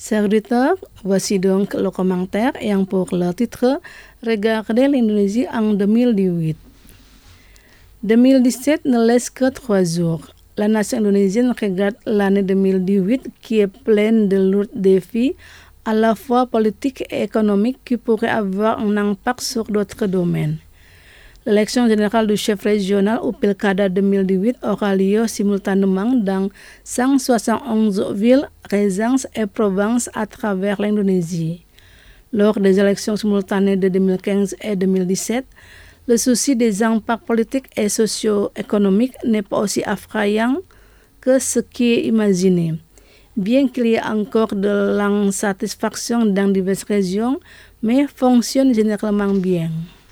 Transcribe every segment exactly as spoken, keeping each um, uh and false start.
Chers auditeurs, voici donc le commentaire ayant pour le titre « Regardez l'Indonésie en deux mille dix-huit ». deux mille dix-sept ne laisse que trois jours. La nation indonésienne regarde l'année deux mille dix-huit qui est pleine de lourds défis, à la fois politiques et économiques, qui pourraient avoir un impact sur d'autres domaines. L'élection générale du chef régional ou Pilkada deux mille dix-huit aura lieu simultanément dans cent soixante et onze villes, régions et provinces à travers l'Indonésie. Lors des élections simultanées de deux mille quinze et deux mille dix-sept, le souci des impacts politiques et socio-économiques n'est pas aussi effrayant que ce qui est imaginé. Bien qu'il y ait encore de l'insatisfaction dans diverses régions, mais fonctionne généralement bien.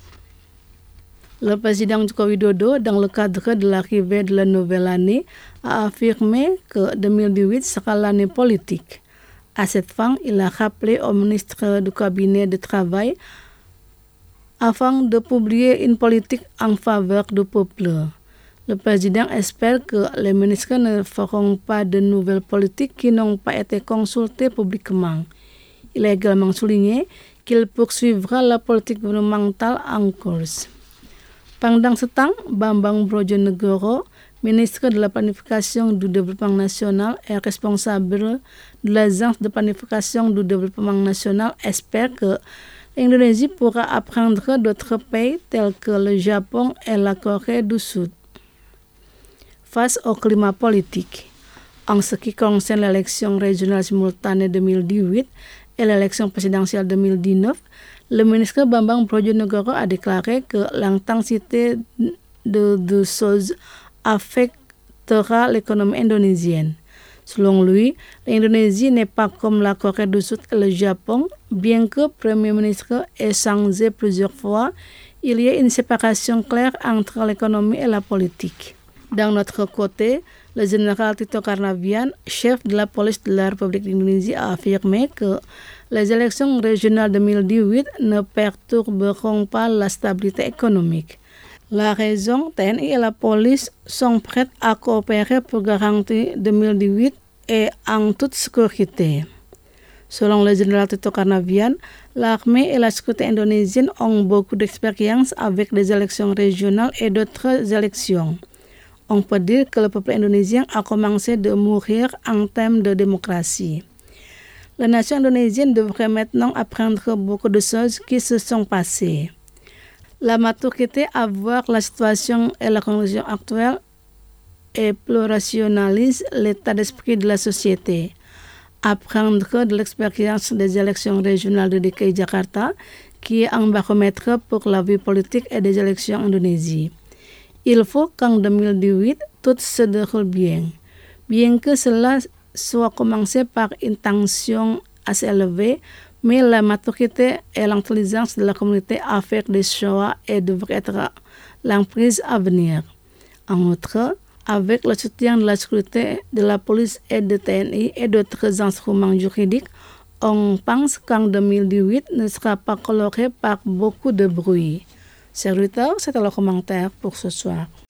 Le président Joko Widodo, dans le cadre de l'arrivée de la nouvelle année, a affirmé que deux mille dix-huit sera l'année politique. À cette fin, il a rappelé au ministre du cabinet de travail afin de publier une politique en faveur du peuple. Le président espère que les ministres ne feront pas de nouvelles politiques qui n'ont pas été consultées publiquement. Il a également souligné qu'il poursuivra la politique gouvernementale en cours. Pendant ce temps, Bambang Brojonegoro, ministre de la Planification du Développement National et responsable de l'Agence de Planification du Développement National, espère que l'Indonésie pourra apprendre d'autres pays tels que le Japon et la Corée du Sud. Face au climat politique, en ce qui concerne l'élection régionale simultanée deux mille dix-huit et l'élection présidentielle deux mille dix-neuf, le ministre Bambang Brojonegoro a déclaré que l'intensité de deux choses affectera l'économie indonésienne. Selon lui, l'Indonésie n'est pas comme la Corée du Sud et le Japon, bien que le Premier ministre ait changé plusieurs fois, il y a une séparation claire entre l'économie et la politique. D'un autre côté, le général Tito Karnavian, chef de la police de la République d'Indonésie, a affirmé que les élections régionales deux mille dix-huit ne perturberont pas la stabilité économique. La raison, T N I et la police sont prêtes à coopérer pour garantir deux mille dix-huit et en toute sécurité. Selon le général Tito Karnavian, l'armée et la sécurité indonésienne ont beaucoup d'expérience avec les élections régionales et d'autres élections. On peut dire que le peuple indonésien a commencé de mourir en termes de démocratie. La nation indonésienne devrait maintenant apprendre beaucoup de choses qui se sont passées. La maturité à voir la situation et la condition actuelle et plus rationalise l'état d'esprit de la société. Apprendre de l'expérience des élections régionales de D K I Jakarta, qui est un baromètre pour la vie politique et des élections en Indonésie. Il faut qu'en deux mille dix-huit, tout se déroule bien. Bien que cela soit commencé par une tension assez élevée, mais la maturité et l'intelligence de la communauté à faire des choix et devrait être l'emprise à venir. En outre, avec le soutien de la sécurité, de la police et de T N I et d'autres instruments juridiques, on pense qu'en deux mille dix-huit ne sera pas coloré par beaucoup de bruit. Chers auditeurs, c'était le commentaire pour ce soir.